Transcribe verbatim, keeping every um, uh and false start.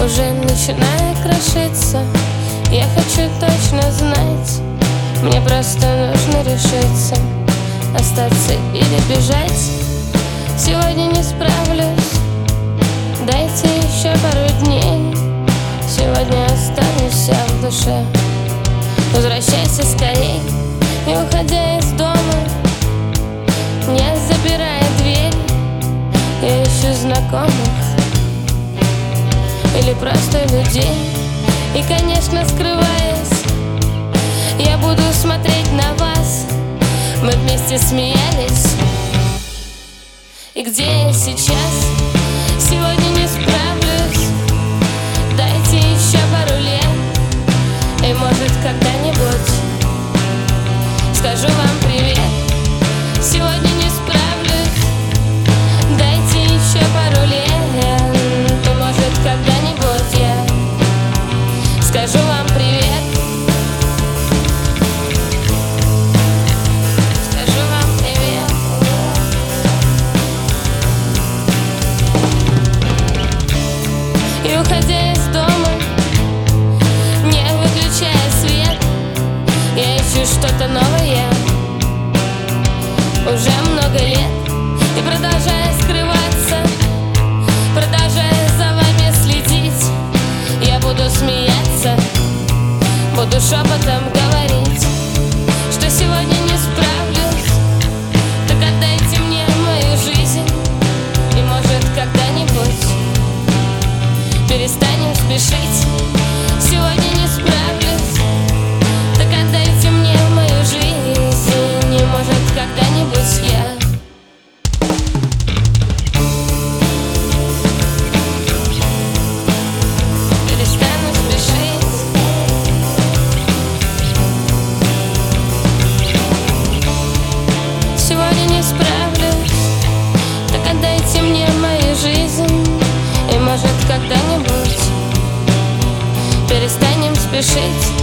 уже начинает крошиться. Я хочу точно знать, мне просто нужно решиться, остаться или бежать. Сегодня не справлюсь, дайте еще пару дней. Сегодня останусь в душе. Возвращайся скорей, не уходя из дома, не запирая дверь. Я ищу знакомых или просто людей. И, конечно, скрываясь, я буду смотреть на вас. Мы вместе смеялись. И где я сейчас? Сегодня не справлюсь, дайте еще пару лет. И может когда-нибудь скажу вам привет. Сегодня не справлюсь, дайте еще пару лет. И может когда-нибудь я скажу вам привет. Скажу вам привет. И уходя из дома, не выключая свет, я ищу что-то новое уже много лет. И продолжая скрываться, продолжая за вами следить, я буду смеяться, буду шепотом говорить, что сегодня не справлюсь. Так отдайте мне мою жизнь, и может когда-нибудь перестанем спешить. Сегодня не справлюсь, так отдайте мне мою жизнь, и может когда-нибудь я перестану спешить. Сегодня не справлюсь, так отдайте мне мою жизнь, и может когда-нибудь перестанем спешить.